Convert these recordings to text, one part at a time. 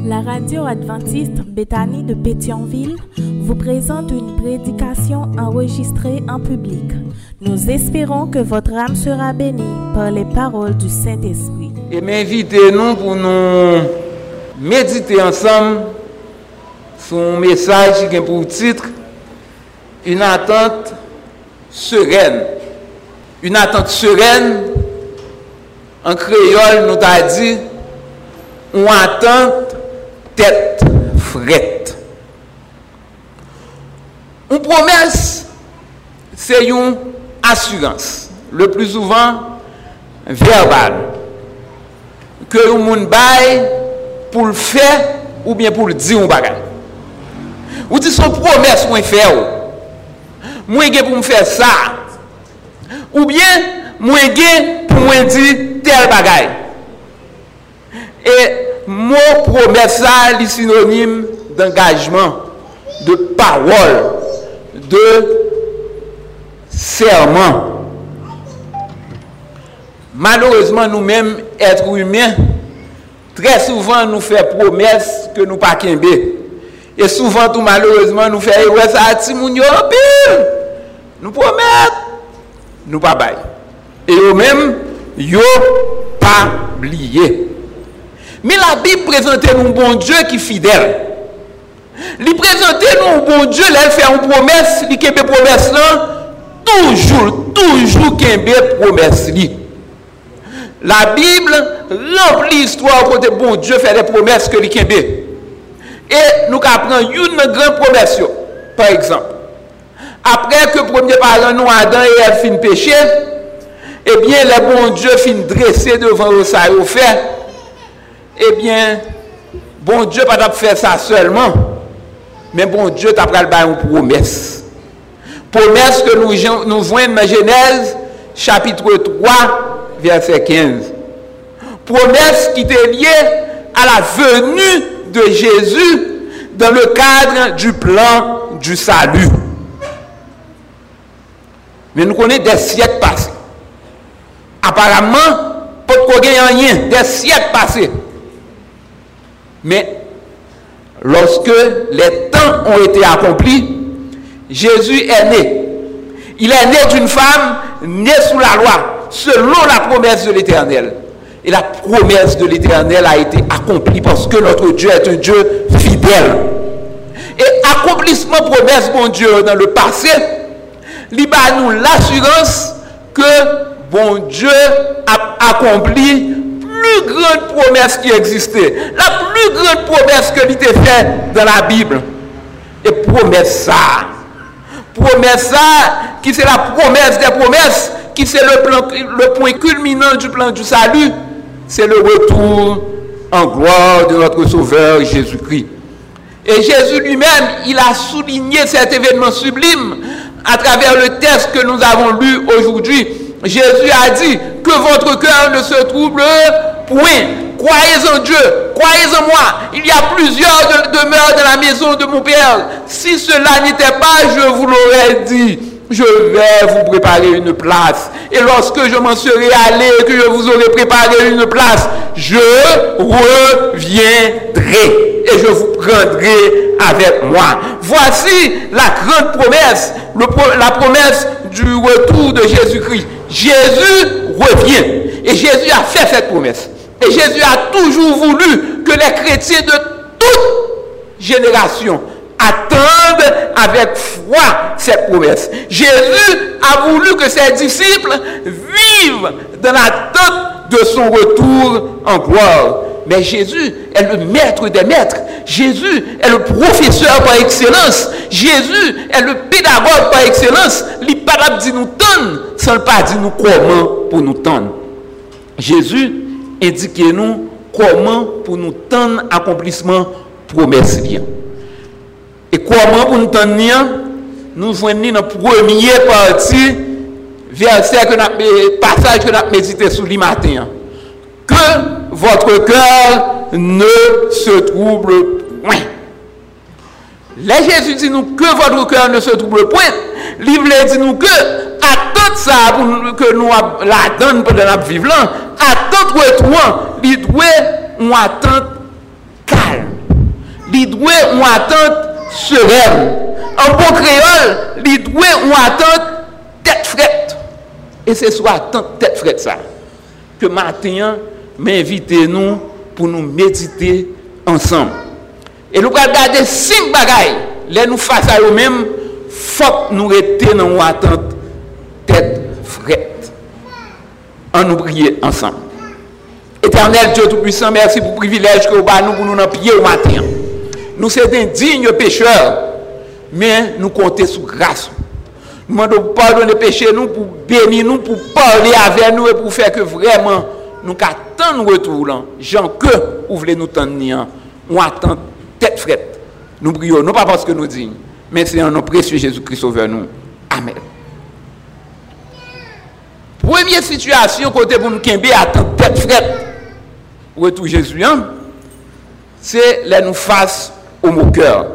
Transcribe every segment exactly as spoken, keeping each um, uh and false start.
La radio adventiste Béthanie de Pétionville vous présente une prédication enregistrée en public. Nous espérons que votre âme sera bénie par les paroles du Saint-Esprit. Et m'invitez-nous pour nous méditer ensemble sur un message qui a pour titre « Une attente sereine ». Une attente sereine, en créole, nous t'a dit, une attente tête frette. Une promesse, c'est une assurance, le plus souvent verbale, que le monde baille pour le faire ou bien pour le dire un bagage. Ou dit son promesse qu'on fait, moi j'ai pour me faire ça, ou bien moi j'ai pour me dire tel bagage. Et mot promesse ça, est synonyme d'engagement, de parole, de serment. Malheureusement, nous-mêmes, êtres humains, très souvent nous faisons promesses que nous pas kembe. Et souvent, tout malheureusement, nous faisons ouais, ça a moun yo pile. Nous promettons, nous pas bail. Et eux-mêmes, yo pas oublié. Mais la Bible présente nous un bon Dieu qui est fidèle. Il présente nous un bon Dieu, elle fait une promesse, il kembe promesse là, toujours, toujours kembe promesse li. La Bible remplit l'histoire côté bon Dieu fait des promesses que il kembe. Et nous apprenons une grande promesse. Par exemple, après que le premier parent nous Adam et Ève fin péché, eh bien le bon Dieu fin dressé devant eux ça au fait. Eh bien, bon Dieu pas t'a faire ça seulement, mais bon Dieu t'a pral ba une promesse. Promesse que nous nous voyons dans Genèse chapitre trois verset quinze. Promesse qui était liée à la venue de Jésus dans le cadre du plan du salut. Mais nous connaissons des siècles passés. Apparemment, pas de rien, des siècles passés. Mais lorsque les temps ont été accomplis, Jésus est né. Il est né d'une femme née sous la loi, selon la promesse de l'Éternel. Et la promesse de l'Éternel a été accomplie parce que notre Dieu est un Dieu fidèle. Et accomplissement promesse, bon Dieu, dans le passé, il a nous l'assurance que bon Dieu a accompli plus grande promesse qui existait. La plus grande promesse que l'il était faite dans la Bible. Et promesse ça. Promesse ça, qui c'est la promesse des promesses, qui c'est le, plan, le point culminant du plan du salut, c'est le retour en gloire de notre Sauveur Jésus-Christ. Et Jésus lui-même, il a souligné cet événement sublime à travers le texte que nous avons lu aujourd'hui. Jésus a dit que votre cœur ne se trouble point. Croyez en Dieu, croyez en moi. Il y a plusieurs de, demeures dans la maison de mon Père. Si cela n'était pas, je vous l'aurais dit. Je vais vous préparer une place. Et lorsque je m'en serai allé, que je vous aurai préparé une place, je reviendrai et je vous prendrai avec moi. Voici la grande promesse, le, la promesse du retour de Jésus-Christ. Jésus revient. Et Jésus a fait cette promesse. Et Jésus a toujours voulu que les chrétiens de toute génération attendent avec foi cette promesse. Jésus a voulu que ses disciples vivent dans l'attente de son retour en gloire. Mais Jésus est le maître des maîtres. Jésus est le professeur par excellence. Jésus est le pédagogue par excellence. Il n'est pas capable de nous tendre sans pas dire nous comment pour nous tendre. Jésus indique nous comment pour nous tendre accomplissement promesse. Et comment pour nous tendre, nous voyons dans la première partie, verset que nous, passage que nous avons médité sur le matin. Que votre cœur ne se trouble point. Là, Jésus dit nous que votre cœur ne se trouble point. L'Ible dit nous que attente ça pour que nous la donne pendant la vivre là. Attente retour, il doit une attente calme. il doit une attente sereine. En bon créole, il doit une attente tête frette. Et c'est soit attente tête frette ça que matin m'invite nous pour nous méditer ensemble. Et nous allons regarder cinq bagailles. Les nous face à eux-mêmes, faut que nous restions dans une attente tête frette. On nous prier ensemble. Éternel Dieu Tout-Puissant, merci pour le privilège que vous avez nous pour nous en prier au matin. Nous sommes indignes pécheurs, mais nous comptons sur grâce. Nous demandons pour pardonner les péchés, nous, pour bénir nous, pour parler avec nous et pour faire que vraiment nous attendons nous retour. Jean, que vous voulez nous tenir, on attend tête frette. Nous prions, non pas parce que nous disons, mais c'est en nom précieux Jésus-Christ sauveur nous. Amen. Première situation, côté pour nous qui attend tête frette, retour Jésus, hein? C'est là nous face au moqueur.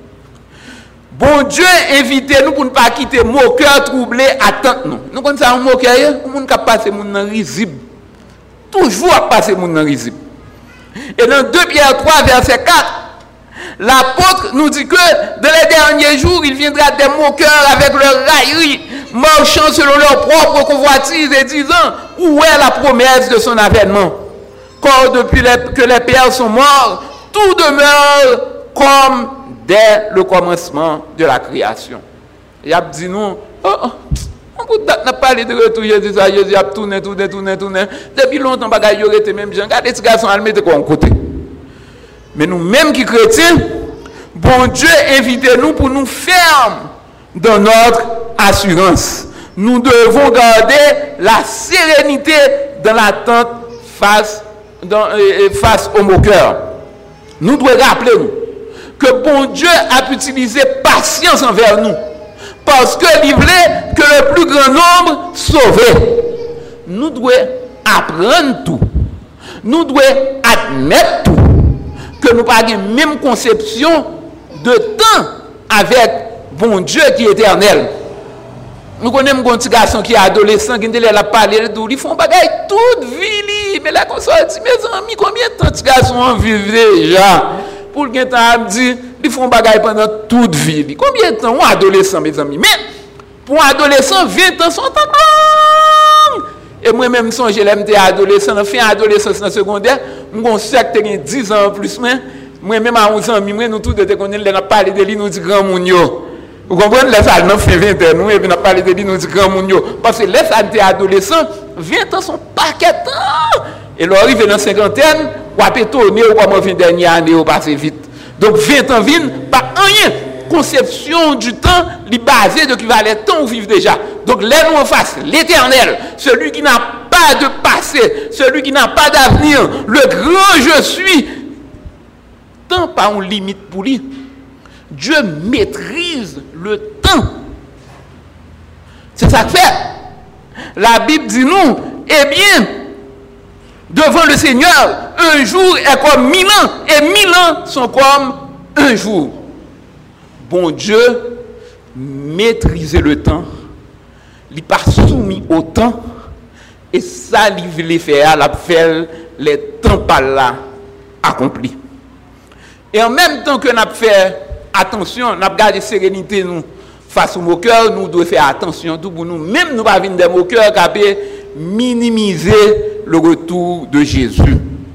Bon Dieu invitez-nous pour ne pas quitter moqueur troublé, attente nous. Nous connaissons un moqueur, le monde qui passe le monde risible. Toujours à passer le monde risible. Et dans deux Pierre trois, verset quatre, l'apôtre nous dit que dans les derniers jours, il viendra des moqueurs avec leur raillerie, marchant selon leur propre convoitise et disant, où est la promesse de son avènement? Car depuis les, que les pères sont morts, tout demeure comme dès le commencement de la création. Il a dit nous, oh, oh, on n'a pas parlé de retour, Jésus, Jésus a tourné, tourné, tourné, tourné. Depuis longtemps, il y aurait même gens. Regardez ces garçons, ils mettent quoi en côté. Mais nous-mêmes qui chrétiens, bon Dieu invitez-nous pour nous fermer dans notre assurance. Nous devons garder la sérénité dans l'attente face, dans, euh, face au moqueur. Nous devons rappeler nous que bon Dieu a utilisé patience envers nous. Parce qu'il voulait que le plus grand nombre sauvé. Nous devons apprendre tout. Nous devons admettre tout. Que nous n'avons pas la même conception de temps avec bon Dieu qui est éternel. Nous connaissons un petit garçon qui est adolescent, qui a parlé de tout. Ils font bagaille toute vie. Mais là, on sorti, mes amis, combien de temps ces garçons vivent déjà? Pour le temps, ils me disent, ils font bagaille pendant toute vie. Combien de temps? Un adolescent, mes amis. Mais pour un adolescent, vingt ans sont en et moi-même, je suis adolescent, je suis adolescent dans le secondaire, je suis dix ans en plus. Moi-même, à onze ans, nous tous, nous avons parlé de lui, nous disons grand mounio. Vous comprenez? Les salles, nous fait vingt ans, nous, et puis nous avons parlé de lui, nous disons grand mounio. Parce que les salles adolescents, vingt ans sont paquet de temps. Et là, arrive dans la cinquantaine, ou à tourner, ou comme fin dernière année, ou passer vite. Donc, vingt ans viennent, pas rien. Conception du temps, li basée de qui va le temps où vivre déjà. Donc, là, nous en face, l'éternel, celui qui n'a pas de passé, celui qui n'a pas d'avenir, le grand je suis, temps pas une limite pour lui. Dieu maîtrise le temps. C'est ça que fait. La Bible dit nous, eh bien, devant le Seigneur, un jour est comme mille ans, et mille ans sont comme un jour. Bon Dieu maîtrisait le temps, il n'est pas soumis au temps, et ça, il voulait faire, il a fait les temps par là accomplis. Et en même temps que nous avons fait attention, nous avons gardé sérénité nous, face aux moqueurs, nous devons faire attention tout pour nous, même nous ne pas venir des moqueurs qui peuvent minimiser le retour de Jésus.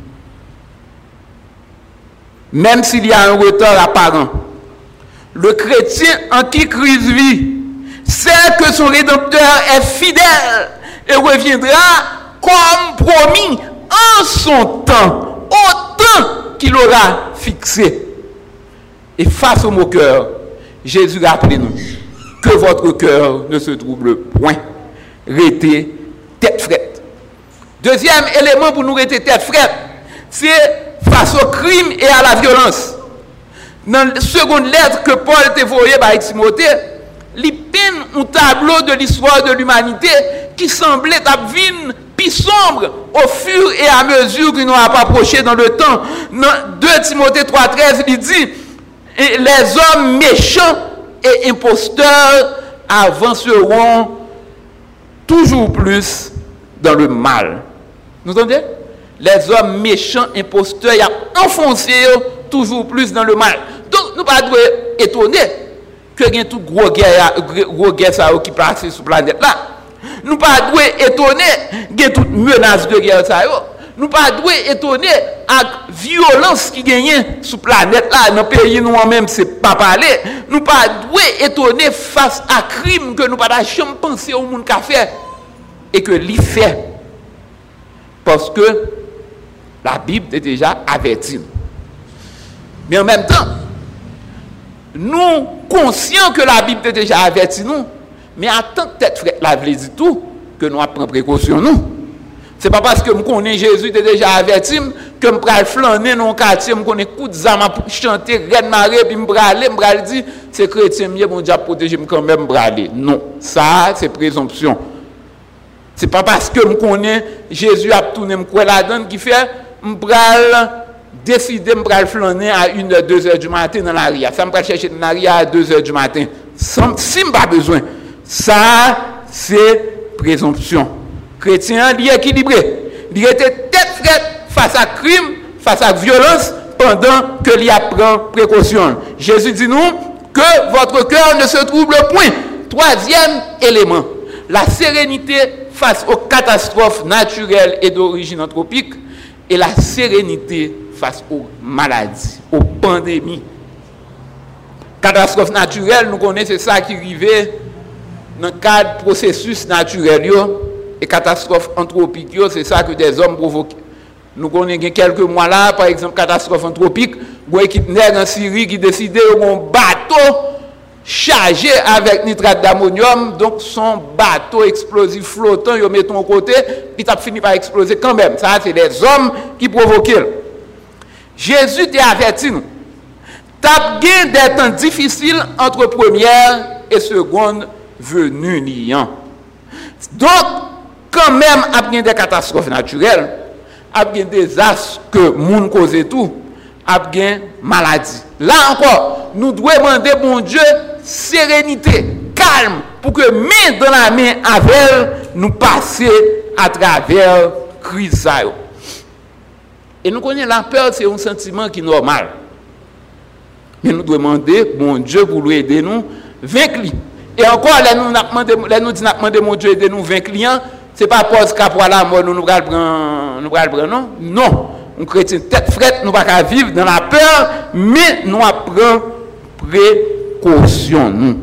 Même s'il y a un retard apparent, le chrétien en qui Christ vit sait que son Rédempteur est fidèle et reviendra comme promis en son temps, au temps qu'il aura fixé. Et face au moqueur, Jésus rappelez-nous que votre cœur ne se trouble point. Restez tête frette. Deuxième élément pour nous rester tête frette, c'est face au crime et à la violence. Dans la seconde lettre que Paul t'a envoyée par Timothée, il peint un tableau de l'histoire de l'humanité qui semblait être plus sombre au fur et à mesure qu'il nous a approché dans le temps. Dans deux Timothée trois treize, il dit les hommes méchants et imposteurs avanceront toujours plus dans le mal. Vous entendez? Les hommes méchants, imposteurs, ils ont enfoncé toujours plus dans le mal. Donc, nous ne pouvons pas être étonnés que il y a tout gros guerre, gros guerre ça qui passe sur la planète là. Nous ne pouvons pas être étonnés qu'il y a toute menace de guerre ça. Nous ne pouvons pas être étonnés à la violence qui gagne sur la planète là. Dans le pays, nous-mêmes, ce n'est pas parler. Nous ne pouvons pas être étonnés face à crime que nous ne pouvons pas jamais penser au monde qui a fait et que l'y fait. Parce que la Bible est déjà avertie. Mais en même temps, nous conscients que la Bible est déjà avertie nous, mais en tant que tête frette la dit tout, que nous prenons précaution nous. Ce n'est pas parce que je connais Jésus est déjà averti que je vais flâner dans le quartier, je connais coup de zame pour chanter, reine Marie, puis je vais aller, je vais dire, c'est chrétien, je vais Dieu protéger quand même, je vais aller. Non, ça c'est présomption. Ce n'est pas parce que je connais Jésus a tourné la donne qui fait, je vais décider de me flâner à une heure, deux heures du matin dans la ria. Ça me va chercher dans la ria à deux heures du matin. Sans, si je n'ai pas besoin. Ça, c'est présomption. Chrétien, il est équilibré. Il était tête frette face à crime, face à violence, pendant que l'il prend précaution. Jésus dit nous que votre cœur ne se trouble point. Troisième élément, la sérénité face aux catastrophes naturelles et d'origine anthropique et la sérénité face aux maladies, aux pandémies. Catastrophes naturelles, nous connaissons ça qui arrivait dans le cadre du processus naturel. Et catastrophes anthropiques, c'est ça que des hommes provoquent. Nous connaissons quelques mois là, par exemple, catastrophe anthropique, une équipe nègre en Syrie qui décidait d'un bateau chargé avec nitrate d'ammonium, donc son bateau explosif flottant, ils mettent au côté, puis ça fini par exploser quand même. Ça, c'est des hommes qui provoquaient. Jésus t'a averti nous. T'as gagné des temps difficiles entre première et seconde venue liant. Donc, quand même, il y a des catastrophes naturelles, il y a des désastres que le monde cause tout, il y a des maladies. Là encore, nous devons demander, bon Dieu, sérénité, calme, pour que main dans la main avec elle, nous passions à travers la crise. Et nous connaissons la peur, c'est un sentiment qui est normal. Mais nous devons demander, bon Dieu, pour lui aider nous, vaincre. Et encore, là, nous nous disons, demandé mon Dieu aider nous vaincre clients, ce n'est pas parce qu'après la mort, nous nous allons nous prendre, non. Non. Un chrétien tête frette, nous ne pouvons pas vivre dans la peur, mais nous apprenons précaution. Nous.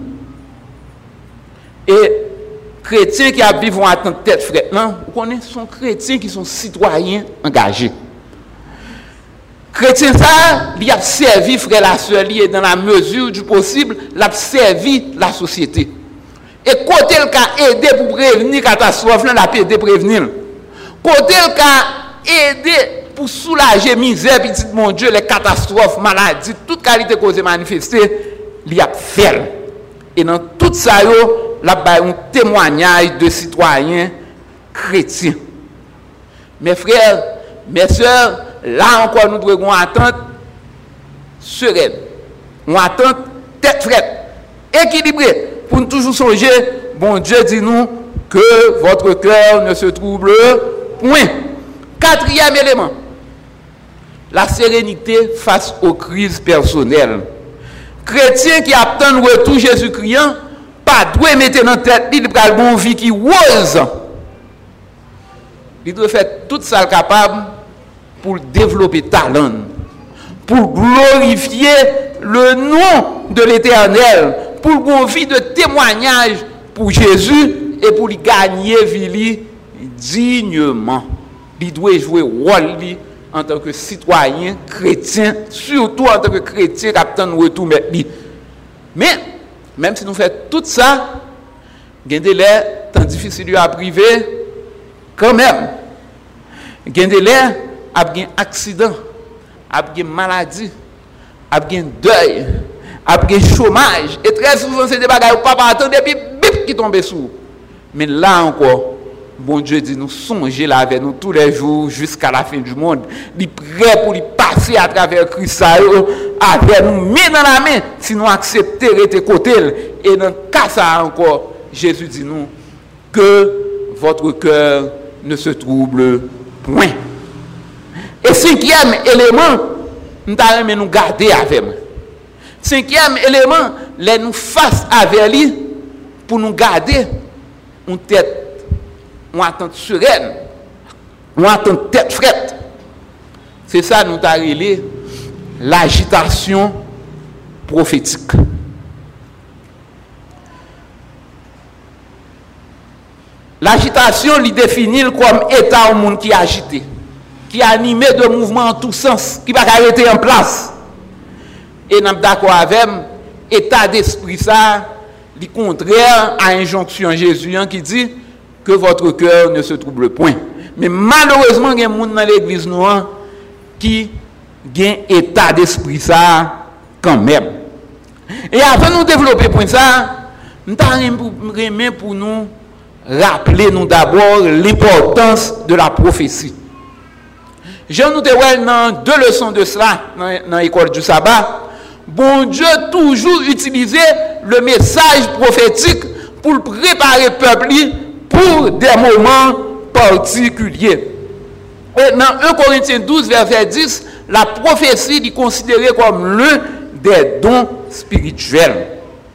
Et chrétiens qui vivent en attente tête frette, non, vous connaissez, sont chrétiens qui sont citoyens engagés. Chrétien ça, il a servi frère la sœur, et dans la mesure du possible, il a servi la société. Et côté le cas aider pour prévenir catastrophe, il a aidé prévenir. Côté le cas aider pour soulager misère, petit mon Dieu, les catastrophes, maladies, toute qualité causée manifestée, il a fait. Et dans tout ça, il a un témoignage de citoyens chrétiens. Mes frères, mes sœurs, là encore, nous devons attendre sereine, une attente tête frette, équilibrée, pour nous toujours songer, bon Dieu dit nous que votre cœur ne se trouble point. Quatrième élément, la sérénité face aux crises personnelles. Chrétien qui attend le retour Jésus-Christ, pas doit mettre dans tête, il doit avoir une vie qui rose. Il doit faire tout ça capable pour développer talent, pour glorifier le nom de l'Éternel, pour une vie de témoignage pour Jésus et pour lui gagner vie dignement. Il doit jouer rôle en tant que citoyen chrétien, surtout en tant que chrétien qui attend le retour. Mais, même si nous faisons tout ça, il y a des temps difficiles à priver, quand même. Il y a des il y a un accident, il y a une maladie, il y a un deuil, il y a un chômage. Et très souvent, c'est des bagages où papa attend des bip qui tombent sous. Mais là encore, bon Dieu dit nous songer là avec nous tous les jours jusqu'à la fin du monde. Il est prêt pour lui passer à travers Christ avec nous, main dans la main, si nous acceptons de côté. Et dans le cas ça encore, Jésus dit nous que votre cœur ne se trouble point. Et cinquième élément, nous allons nous garder avec moi. Cinquième élément, les nous face avec lui pour nous garder une tête, une attente sereine, une attente tête frette. C'est ça nous avons relé l'agitation prophétique. L'agitation, il définit comme état au monde qui est agité, qui est animé de mouvements en tous sens, qui va arrêter en place. Et nous sommes d'accord avec l'état d'esprit, ça, le contraire à l'injonction de Jésus qui dit que votre cœur ne se trouble point. Mais malheureusement, il y a des gens dans l'église noire qui ont un état d'esprit, ça, quand même. Et avant de nous développer pour ça, nous avons pour nous rappelez-nous d'abord l'importance de la prophétie. Jean nous dévoile dans deux leçons de cela dans l'école du sabbat. Bon Dieu toujours utilisé le message prophétique pour préparer le peuple pour des moments particuliers. Et dans un Corinthiens douze, verset dix, la prophétie est considérée comme l'un des dons spirituels.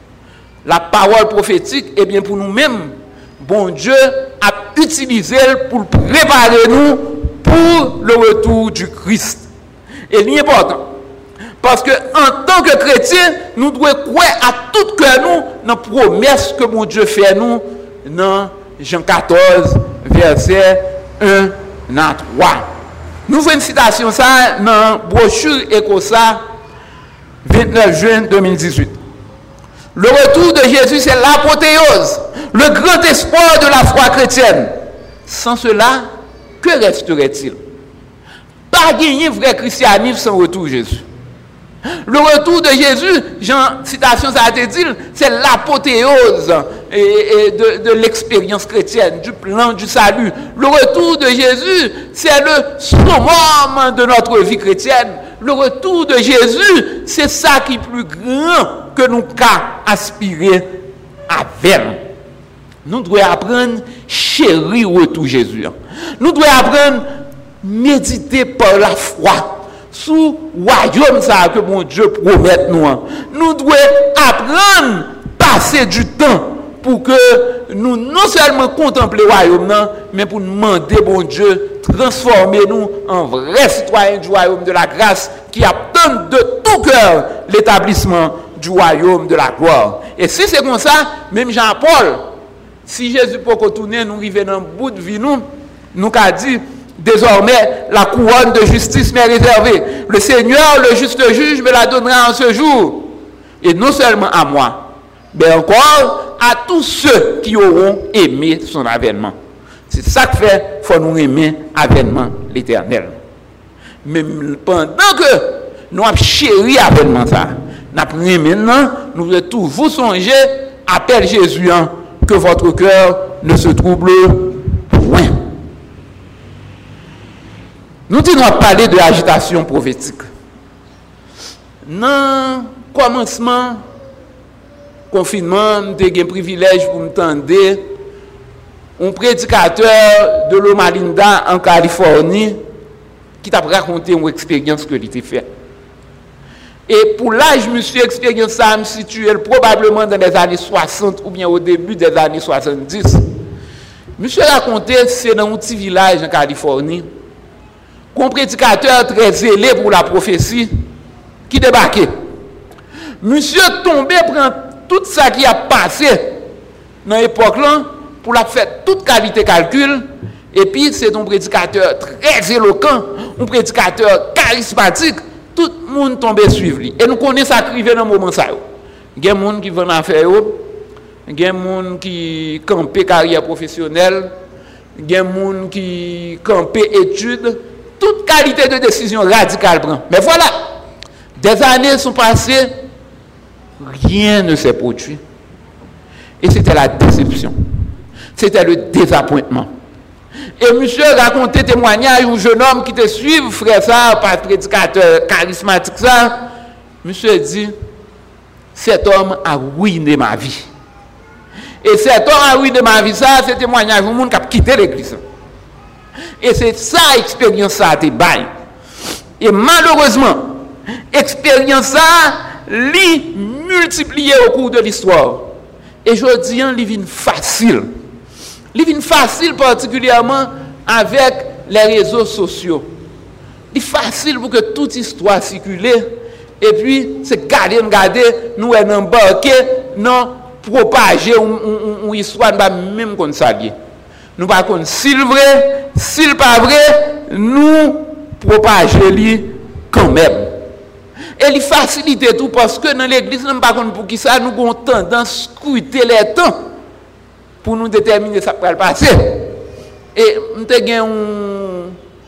La parole prophétique, eh bien pour nous-mêmes, bon Dieu a utilisé pour préparer nous pour le retour du Christ. Et c'est important. Parce que en tant que chrétiens, nous devons croire à tout cœur nous dans la promesse que mon Dieu fait nous dans Jean quatorze, verset un à trois. Nous faisons une citation ça dans la brochure Ecosa, vingt-neuf juin deux mille dix-huit. Le retour de Jésus, c'est l'apothéose, le grand espoir de la foi chrétienne. Sans cela, que resterait-il? Pas gagner vrai christianisme sans retour de Jésus. Le retour de Jésus, Jean, citation ça a été dit, c'est l'apothéose et, et de, de l'expérience chrétienne, du plan du salut. Le retour de Jésus, c'est le summum de notre vie chrétienne. Le retour de Jésus, c'est ça qui est plus grand que nous qu'à aspirer à faire. Nous devons apprendre à chérir le retour de Jésus. Nous devons apprendre à méditer par la foi sous le royaume ça que mon Dieu promet nous. Nous devons apprendre à passer du temps pour que nous non seulement contempler le royaume, mais pour demander bon Dieu transformer nous en vrais citoyens du royaume de la grâce qui attendent de tout cœur l'établissement du royaume de la gloire. Et si c'est comme ça, même Jean-Paul, si Jésus peut retourner, nous arriver dans le bout de vie, nous, nous a dit, désormais, la couronne de justice m'est réservée. Le Seigneur, le juste juge, me la donnera en ce jour. Et non seulement à moi, mais encore à tous ceux qui auront aimé son avènement. C'est ça que fait, il faut nous aimer avènement l'Éternel. Mais pendant que nous avons chéri avènement ça, nous avons aimé maintenant, nous devons toujours songer, appelle Jésus, hein, que votre cœur ne se trouble point. Nous devons parler de l'agitation prophétique. Dans le commencement, confinement, j'ai eu un privilège pour m'entendre un prédicateur de Loma Linda en Californie qui t'a raconté une expérience que il a fait. Et pour l'âge, je me suis expérience ça, me situé probablement dans les années soixante ou bien au début des années soixante-dix. Je me suis raconté, c'est dans un petit village en Californie, qu'un prédicateur très zélé pour la prophétie qui débarquait. Monsieur tombé prend tout ça qui a passé dans l'époque là pour la faire toute qualité calcul. Et puis c'est un prédicateur très éloquent, un prédicateur charismatique. Tout le monde tombé suivre lui. Et nous connaissons ça qui vient dans le moment ça. Il y a des gens qui vont en faire, il y a des gens qui campent carrière professionnelle, il y a des gens qui campent études. Toute qualité de décision radicale prend. Mais voilà, des années sont passées, rien ne s'est produit. Et c'était la déception. C'était le désappointement. Et monsieur racontait témoignage au jeune homme qui te suit, frère ça, par prédicateur charismatique ça. Monsieur dit, cet homme a ruiné ma vie. Et cet homme a ruiné ma vie, ça, c'est témoignage au monde qui a quitté l'église. Et c'est ça l'expérience ça a été bail. Et malheureusement, Expérience ça, li multiplié au cours de l'histoire. Et je dis, il vient facile. Il vient facile particulièrement avec les réseaux sociaux. Il est facile pour que toute histoire circule. Et puis, c'est garder, garder, nous embarquer, non propager une histoire, même comme ça. Nous ne pouvons pas s'il vrai, s'il pas vrai, nous propager quand même. Et il facilite tout parce que dans l'église, nous ne pouvons pas pour qui ça, nous avons tendance à scruter les temps pour nous déterminer ça va le passer. Et nous avons un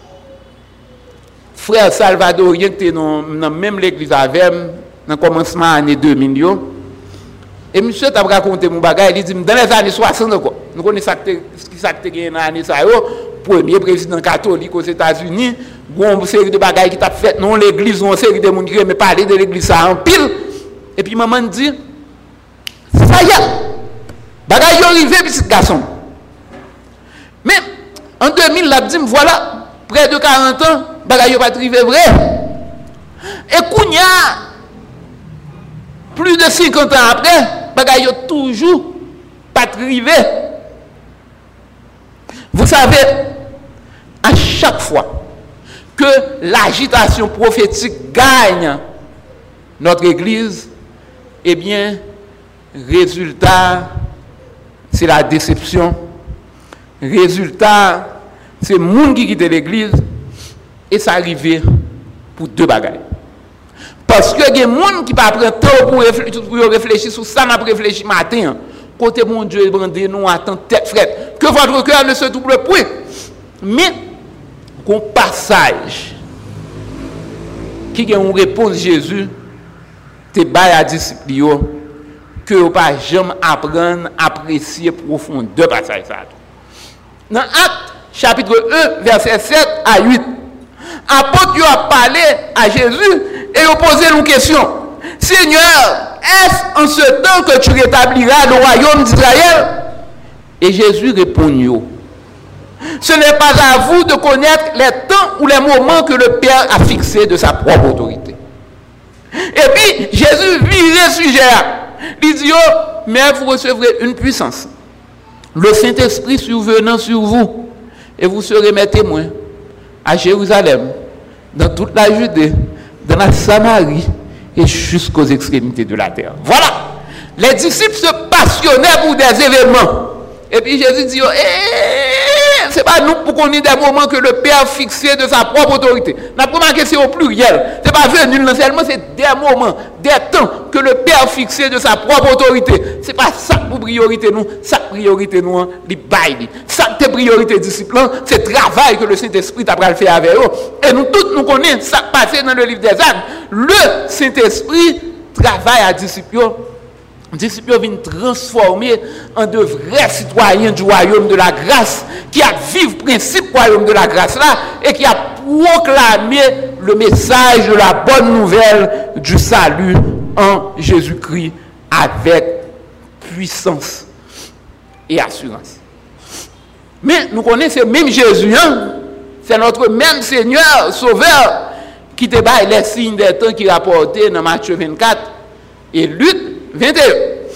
frère salvadorien qui était dans même l'église avec moi, dans le commencement de l'année deux mille. Et monsieur a raconté mon bagage, il dit dans les années soixante, nous connaissons ce qui s'est passé dans les années soixante, premier président catholique aux États-Unis, une série de bagages qui t'a fait non l'église, une série de monde qui me parler de l'église ça en pile. Et puis maman dit ça y est, bagages arrivé petit garçon. Mais en deux mille, la dit voilà, près de quarante ans, bagages pas arrivé vrai. Et kounya plus de cinquante ans après, bagaille toujours pas arrivé. Vous savez, à chaque fois que l'agitation prophétique gagne notre église, eh bien, résultat, c'est la déception. Résultat, c'est le monde qui quitte l'église et ça arrive pour deux bagailles. Parce que il y a des gens qui ne prennent pas temps pour réfléchir, pour réfléchir sur ça, on a réfléchi matin. Côté mon Dieu, bandé, nous attend tête frette. Que votre cœur ne se double point. Mais, qu'on passage qui a une réponse Jésus, te bail à disciples, que vous ne pas jamais apprendre à apprécier profondeur passage ça. Dans Actes, chapitre un, verset sept à huit, apôtre a parlé à Jésus et il a posé une question. Seigneur, est-ce en ce temps que tu rétabliras le royaume d'Israël? Et Jésus répond, ce n'est pas à vous de connaître les temps ou les moments que le Père a fixés de sa propre autorité. Et puis, Jésus vit le sujet. Il dit, mais vous recevrez une puissance. Le Saint-Esprit survenant sur vous, et vous serez mes témoins à Jérusalem, dans toute la Judée, dans la Samarie et jusqu'aux extrémités de la terre. Voilà. Les disciples se passionnaient pour des événements. Et puis Jésus dit, eh, c'est pas nous pour qu'on ait des moments que le Père a fixé de sa propre autorité. La première question au pluriel. C'est pas venu seulement, c'est des moments, des temps que le Père a fixé de sa propre autorité. C'est pas ça pour priorité nous, ça priorité nous, les bails. Ça tes priorité disciples, c'est le travail que le Saint-Esprit a le faire avec eux. Et nous tous nous connaissons ça passé dans le livre des Actes. Le Saint-Esprit travaille à disciples. Les disciples viennent transformer en de vrais citoyens du royaume de la grâce, qui a vivre le principe du royaume de la grâce là, et qui a proclamé le message de la bonne nouvelle du salut en Jésus-Christ avec puissance et assurance. Mais nous connaissons même Jésus, hein? C'est notre même Seigneur, Sauveur, qui te bat les signes des temps qui rapportait dans Matthieu vingt-quatre et Luc vingt et un.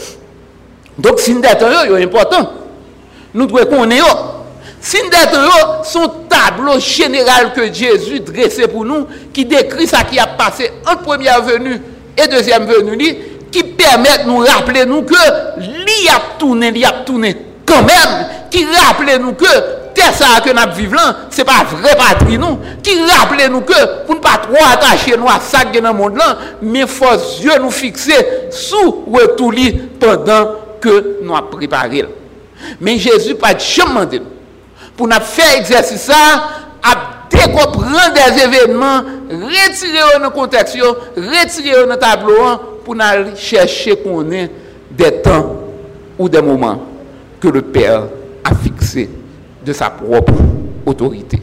Donc, signe des temps est important. Nous devons connaître. Signe des temps sont tableau général que Jésus dressé pour nous, qui décrit ça qui a passé en première venue et deuxième venue, qui permet de nous rappeler nous que l'y a tourné, l'y a tourné quand même, qui rappelle nous que c'est ça que nous vivons là, ce n'est pas vrai patrie nous, qui rappelle nous que pour ne pas trop attacher nous à ça qui est dans le monde là, mais il faut yeux nous fixer sous retour pendant que nous avons préparé. Mais Jésus n'a pas jamais demandé pour nous faire exercice ça, à décomprendre des événements, retirer dans le contexte, retirer dans le tableau pour nous chercher qu'on ait des temps ou des moments que le Père a fixés de sa propre autorité.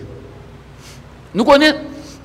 Nous connaissons,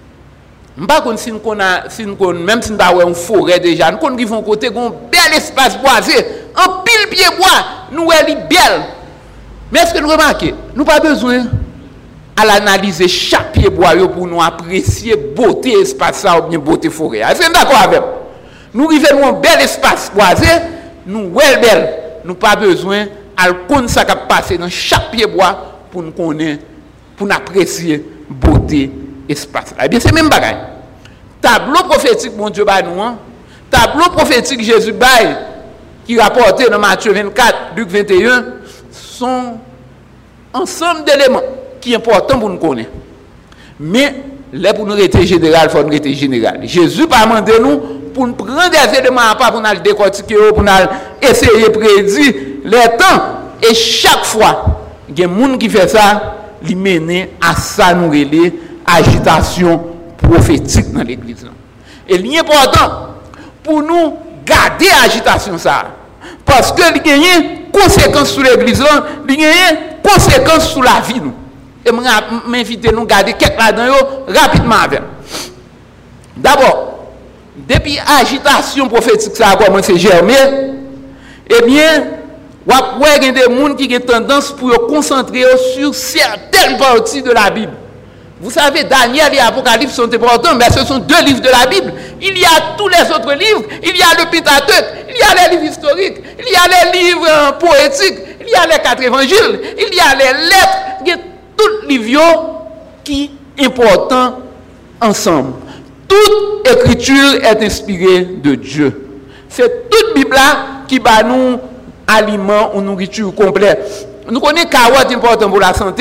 si nous connaissons, même si nous avons une forêt déjà, nous connaissons un côté, un bel espace boisé, un pile pied bois, nous sommes belle. Mais est-ce que nous remarquons, nous n'avons pas besoin à l'analyser chaque pied bois pour nous apprécier beauté espace ça ou bien beauté forêt. Est-ce que vous êtes d'accord avec moi? Nous arrivons à un bel espace boisé, nous well belle, nous pas besoin à connaître ça qui passe dans chaque pied bois pour nous connaître, pour nous apprécier beauté espace. Eh bien c'est même bagaille. Tableau prophétique mon Dieu ba nous, tableau prophétique Jésus bail qui rapporté dans Matthieu vingt-quatre, Luc vingt et un sont ensemble d'éléments qui sont importants pour nous connaître. Mais là pour nous rester général, faut nous rester général. Jésus pas demandé nous pour nous prendre des éléments à part pour nous décortiquer, pour nous essayer de prédire les temps. Et chaque fois, il y a des gens qui fait ça, ils mènent à ça nous relais agitation prophétique dans l'église. Et l'important pour nous garder l'agitation ça. Parce que il y a une conséquence sur l'église, il y a une conséquence sur la vie nous. Et je m'invite à nous garder quelques là-dedans rapidement avec. D'abord, depuis l'agitation prophétique ça a commencé à germer, eh bien, il y a des gens qui ont tendance pour se concentrer sur certaines parties de la Bible. Vous savez, Daniel et Apocalypse sont importants, mais ce sont deux livres de la Bible. Il y a tous les autres livres. Il y a le Pentateuque, il y a les livres historiques, il y a les livres poétiques, il y a les quatre évangiles, il y a les lettres. Il y a tous les livres qui sont importants ensemble. Toute écriture est inspirée de Dieu. C'est toute Bible là qui va nous aliments ou nourriture complète. Nous connaissons carottes important pour la santé.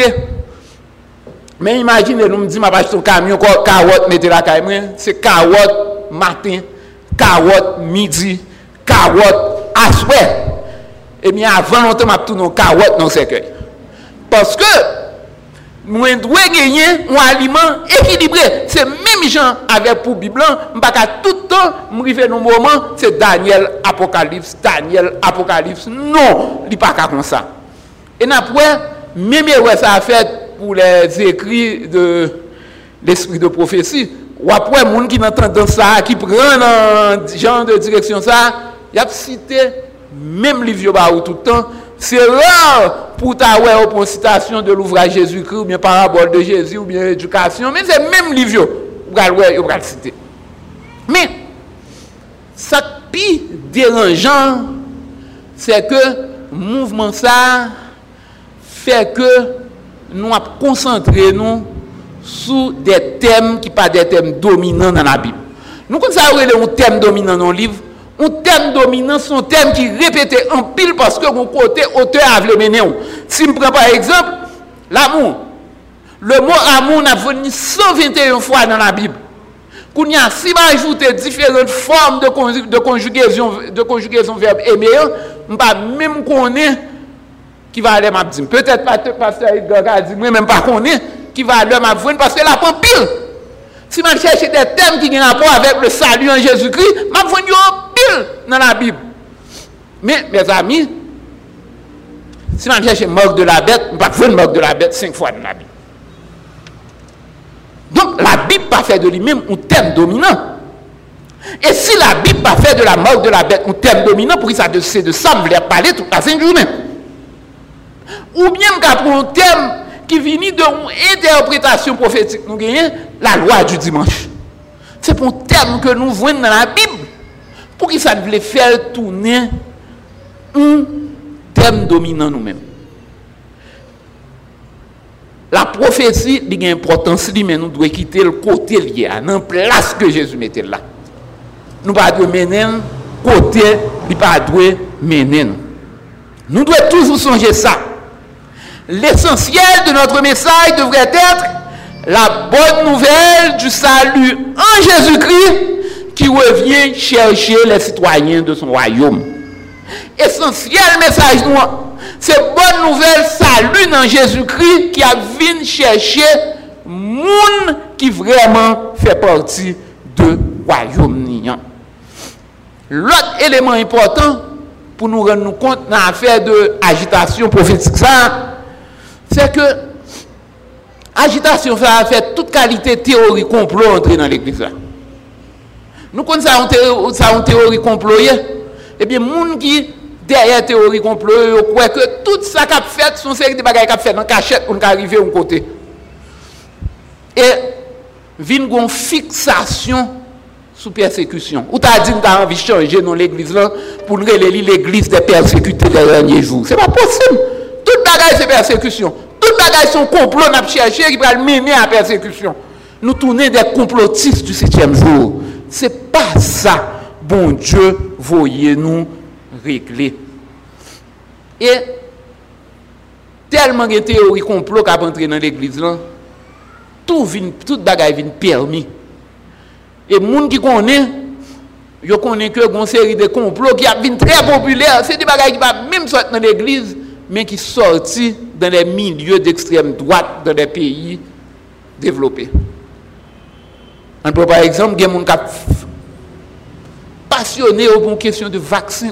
Mais imaginez, nous me disons, je vais acheter un camion, carotte, mettez la caméra, c'est carotte matin, carotte midi, carotte à souhait. Et bien avant longtemps, je vais tourner carotte dans le cercueil. Parce que nous devons gagner un aliment équilibré. C'est même gens avec pour Bible, je ne vais pas tout le temps, je vais dans moment, c'est Daniel, Apocalypse, Daniel, Apocalypse. Non, il n'est pas comme ça. Et après, même si ça a fait pour les écrits de l'esprit de prophétie, ou après, les gens qui entendent ça, qui prennent un genre de direction, ça, il y a cité même livre tout le temps. C'est rare pour ta ouais pour citation de l'ouvrage Jésus-Christ, ou bien parabole de Jésus, ou bien éducation, mais c'est même livre vous allez vous citer. Mais, ce qui est dérangeant, c'est que le mouvement ça fait que nous avons concentré nous sur des thèmes qui ne sont pas des thèmes dominants dans la Bible. Nous, quand ça a un thème dominant dans le livre, un thème dominant, c'est un thème qui est répété en pile parce que mon côté auteur a voulu mener. Si je prends par exemple l'amour, le mot amour n'a venu cent vingt et une fois dans la Bible. Quand y a si on ajoute différentes formes de, conjug- de conjugaison, de conjugaison verbe aimer, je ne sais pas même connaître qui va aller m'abdire. Peut-être pas pasteur Edgar a dit, moi même pas connaître qui va aller m'abdire parce que la prend pile. Si je cherche des thèmes qui ont rapport avec le salut en Jésus-Christ, je vais pile dans la Bible. Mais, mes amis, si je cherche mort de la bête, je ne vais pas mort de la bête cinq fois dans la Bible. Donc, la Bible pas fait de lui-même un thème dominant. Et si la Bible pas fait de la mort de la bête un thème dominant, pour ça c'est de ça me parler toute la cinq journée. Ou bien pour un thème qui vient d'une interprétation prophétique, nous gagnons la loi du dimanche. C'est pour un thème que nous voyons dans la Bible. Pour qui ça voulait faire tourner un thème dominant nous-mêmes. La prophétie a une importance, mais nous devons quitter le côté lié à la place que Jésus mettait là. Nous ne devons pas mener le côté, nous ne devons pas mener. Nous devons toujours songer ça. L'essentiel de notre message devrait être la bonne nouvelle du salut en Jésus-Christ qui revient chercher les citoyens de son royaume. Essentiel message nous, c'est bonne nouvelle salut en Jésus-Christ qui a venu chercher monde qui vraiment fait partie de royaume. L'autre élément important pour nous rendre compte dans l'affaire de agitation prophétique ça, c'est que agitation ça a fait toute qualité théorie complot entrer dans l'église là. Nous connaissons ça en théorie complot. Eh bien, les gens qui derrière théorie complot, croient que tout ça qu'a fait sont série de bagages qu'a fait dans cachette pour arriver au côté. Et vin gon fixation sous persécution. Ou t'as dit que t'as envie de changer dans l'église là pour nous relayer l'église des persécutés des derniers jours. C'est pas possible. Toute bagaille c'est persécution. Toute bagaille sont complot n'a chercher qui va mener à persécution. Nous tourner des complotistes du septième jour. C'est pas ça. Bon Dieu, voyez nous régler. Et tellement de théories complot qu'a entré dans l'église là, tout vient, toute bagaille vient permis. Et moun qui connaît, yo connaît que une série de complots qui a vint très populaire, c'est des bagailles qui va même sortir dans l'église, mais qui sorti dans les milieux d'extrême droite dans les pays développés. On peut par exemple, il y a des gens qui passionné pour une question de vaccin.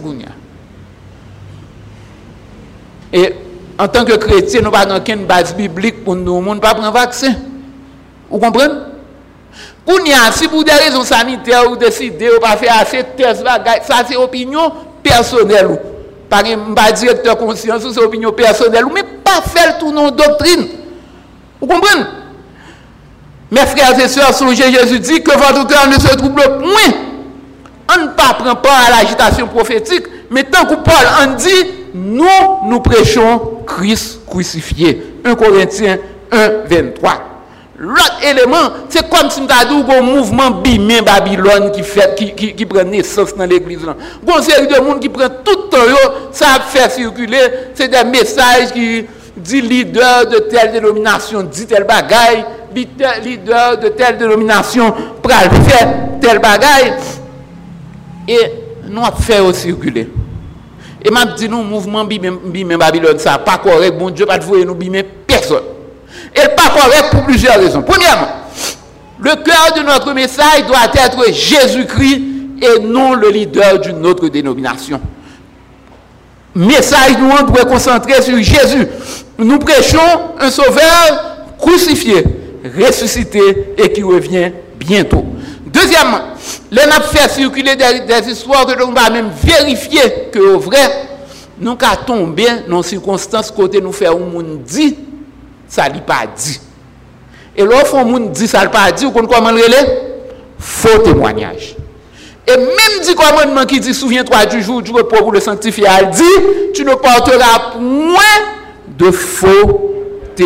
Et en tant que chrétien, nous n'avons pas aucune base biblique pour nous ne pas prendre vaccin. Vous comprenez? Si pour des raisons sanitaires, vous décidez de ne pas faire assez de tests, ça c'est opinion personnelle. Par exemple, pas directeur conscience, c'est opinion personnelle, mais pas faire tout nos doctrines. Vous comprenez? Mes frères et sœurs, songez, Jésus dit que votre cœur ne se trouble point. On ne prend pas part à l'agitation prophétique, mais tant que Paul en dit, nous, nous prêchons Christ crucifié. un Corinthiens un, vingt-trois. L'autre élément, c'est comme si nous avons un mouvement bimé Babylone qui, fait, qui, qui, qui prend naissance dans l'église. Il y a une série de monde qui prend tout le temps, ça fait circuler, c'est des messages qui disent leader de telle dénomination, dit tel bagaille, leader de telle dénomination, pral faire tel bagaille. Et nous avons fait circuler. Et m'a dit nous mouvement bimé Babylone ça pas correct, bon Dieu pas de vous nous bimé personne. Et pas correct pour plusieurs raisons. Premièrement, le cœur de notre message doit être Jésus-Christ et non le leader d'une autre dénomination. Message nous on doit concentrer sur Jésus. Nous prêchons un sauveur crucifié, ressuscité et qui revient bientôt. Deuxièmement, les n'a fait circuler des, des histoires que nous va même vérifier que au vrai, nous qu'à tomber dans circonstances côté nous faire un monde dit ça n'est pas dit. Et lorsque on dit ça n'est pas dit, on comment le faux témoignage. Et même dit commandement qui dit souviens-toi du jour du repos pour le sanctifier, elle dit tu ne porteras point de faux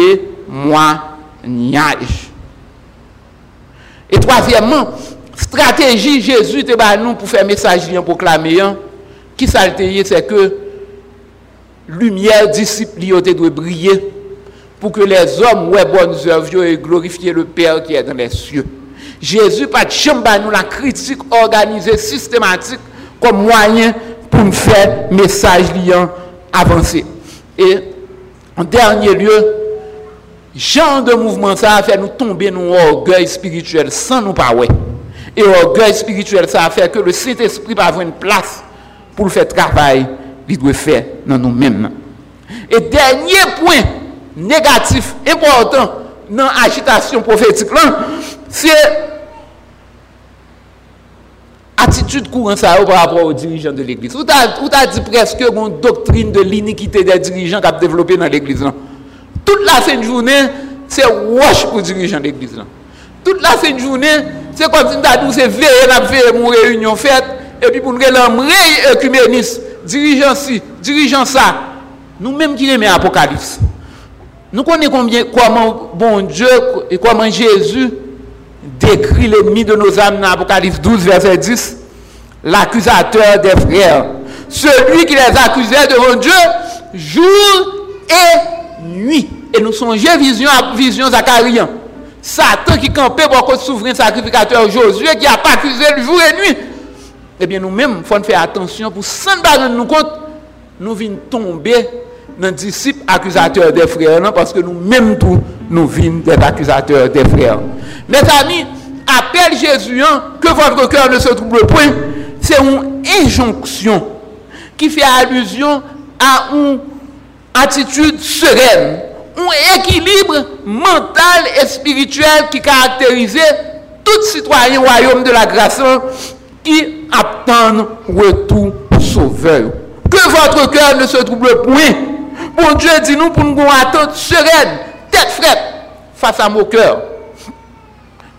témoignages. Et troisièmement, stratégie Jésus te ba nous pour faire message lien proclamer qui ça c'est que lumière disciple te doit briller pour que les hommes ouais bonnes œuvres et glorifier le Père qui est dans les cieux. Jésus pas de chambre nous la critique organisée systématique comme moyen pour nous faire message liant avancer. Et en dernier lieu, genre de mouvement ça a fait nous tomber dans orgueil spirituel sans nous pas ouais. Et orgueil spirituel ça a fait que le Saint-Esprit pas avoir une place pour le faire travail qu'il doit faire dans nous-mêmes. Et dernier point négatif important dans l'agitation prophétique là, c'est attitude courante ça par rapport aux dirigeants de l'église. Ou t'as dit presque une doctrine de l'iniquité des dirigeants qui a développé dans l'église là. Toute la sainte journée, c'est wash pour dirigeants de l'église là. Toute la sainte journée, c'est comme si nous c'est veiller n'a veiller mon réunion faite et puis pour nous l'emmener œcuménisme, dirigeant ci, dirigeant ça. Nous même qui aimons Apocalypse. Nous connaissons combien, comment bon Dieu et comment Jésus décrit l'ennemi de nos âmes dans Apocalypse douze, verset dix. L'accusateur des frères. Celui qui les accusait devant Dieu jour et nuit. Et nous songeons vision à vision Zacharie. Satan qui campait pour le souverain sacrificateur Josué qui a pas accusé le jour et nuit. Eh bien nous-mêmes, il faut faire attention pour sans barrer nous compte, nous venons tomber dans disciples accusateurs des frères, non, parce que nous-mêmes tous, nous venons des accusateurs des frères. Mes amis, appelle Jésus que votre cœur ne se trouble point, c'est une injonction qui fait allusion à une attitude sereine, un équilibre mental et spirituel qui caractérisait tout citoyen royaume de la grâce qui attend retour sauveur. Que votre cœur ne se trouble point. Bon Dieu dit nous pour nous attendre sereine, tête frette face à mon cœur.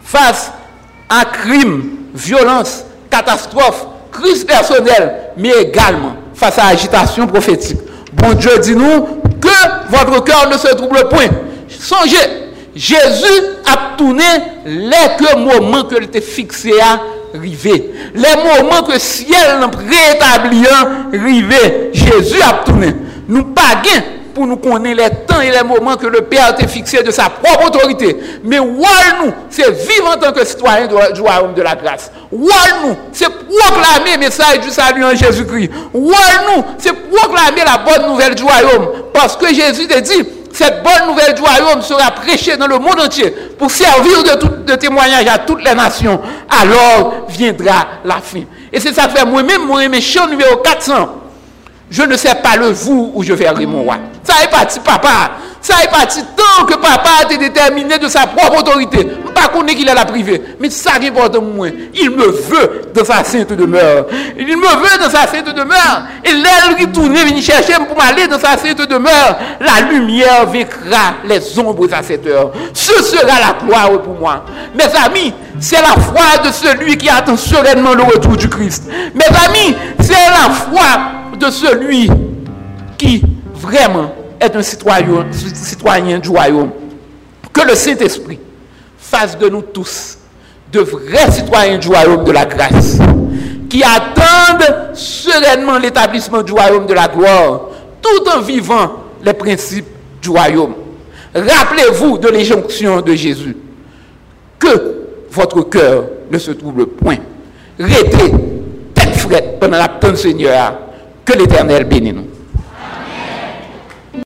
face à crime, violence, catastrophe, crise personnelle, mais également face à agitation prophétique. Bon Dieu dit nous que votre cœur ne se trouble point. Songez, Jésus a tourné les moments que était fixé à river. Les moments que le ciel rétabli river. Jésus a tourné. Nous pas gain pour nous connaître les temps et les moments que le Père a fixé de sa propre autorité. Mais nous, c'est vivre en tant que citoyen du royaume de la grâce. Nous, c'est proclamer le message du salut en Jésus-Christ. Nous, c'est proclamer la bonne nouvelle du royaume. Parce que Jésus a dit, cette bonne nouvelle du royaume sera prêchée dans le monde entier pour servir de, tout, de témoignage à toutes les nations. Alors viendra la fin. Et c'est ça que fait moi-même, mon méchant numéro quatre cents. Je ne sais pas le jour où je verrai mon roi. Ça est parti, papa. Ça est parti tant que papa a été déterminé de sa propre autorité. Je ne sais pas qu'il est la privée. Mais ça qui importe moi. Il me veut dans sa sainte demeure. Il me veut dans sa sainte demeure. Et l'aile qui tourne, vient chercher pour m'aller dans sa sainte demeure. La lumière vaincra les ombres à cette heure. Ce sera la gloire pour moi. Mes amis, c'est la foi de celui qui attend sereinement le retour du Christ. Mes amis, c'est la foi de celui qui vraiment est un citoyen, citoyen du royaume. Que le Saint-Esprit fasse de nous tous de vrais citoyens du royaume de la grâce, qui attendent sereinement l'établissement du royaume de la gloire, tout en vivant les principes du royaume. Rappelez-vous de l'injonction de Jésus, que votre cœur ne se trouble point. Restez tête frette pendant la temps du Seigneur. Que l'Éternel bénisse nous.